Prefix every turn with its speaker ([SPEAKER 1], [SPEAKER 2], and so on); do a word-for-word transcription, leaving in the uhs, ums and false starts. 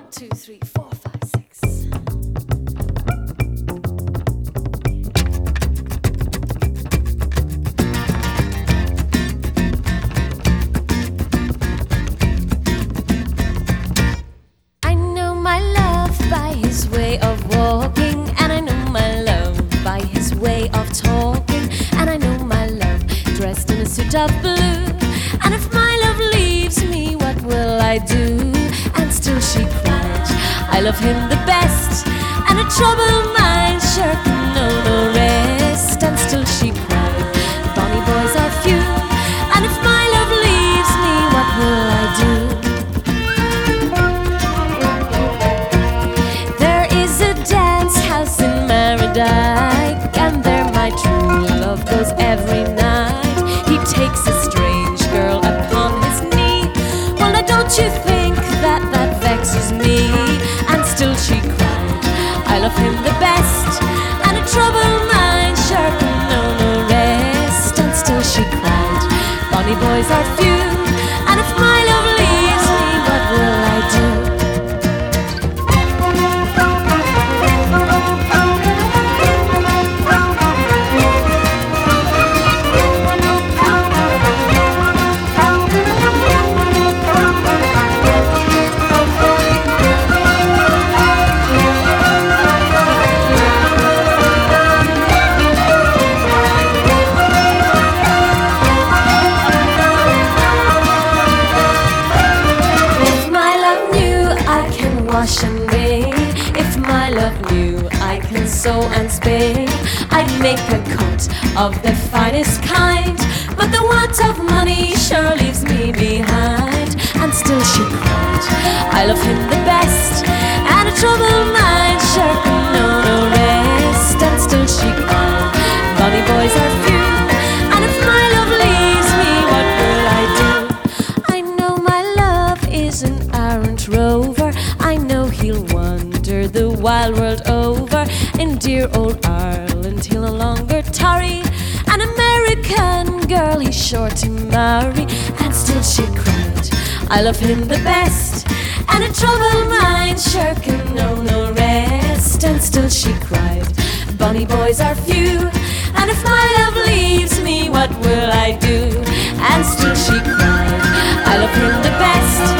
[SPEAKER 1] two, three, four, five, six. I know my love by his way of walking, and I know my love by his way of talking, and I know my love dressed in a suit of blue. And if my love leaves me, what will I do? And still she cried, I love him the best, and a troubled mind sure can know no rest. And still she cried, bonny boys are few, and if my love leaves me, what will I do? There is a dance house in Mardyke, and there my true love goes every night. He takes a strange girl upon his knee. Well, now don't you think that that vexes me? And still she cried, I love him the best, and a troubled mind sure can know no rest. And still she cried, bonny boys are few, and if my love leaves me, what will I do? Wash and bathe. If my love knew I can sew and spin, I'd make a coat of the finest kind. But the want of money sure leaves me behind. And still she cried, I love him the best, and a troubled mind sure can know no rest. And still she cried, bonny boys are few, and if my love leaves me, what will I do? I know my love is an errant rover, I know he'll wander the wild world over. In dear old Ireland he'll no longer tarry, an American girl he's sure to marry. And still she cried, I love him the best, and a troubled mind sure can know no rest. And still she cried, bonny boys are few, and if my love leaves me, what will I do? And still she cried, I love him the best,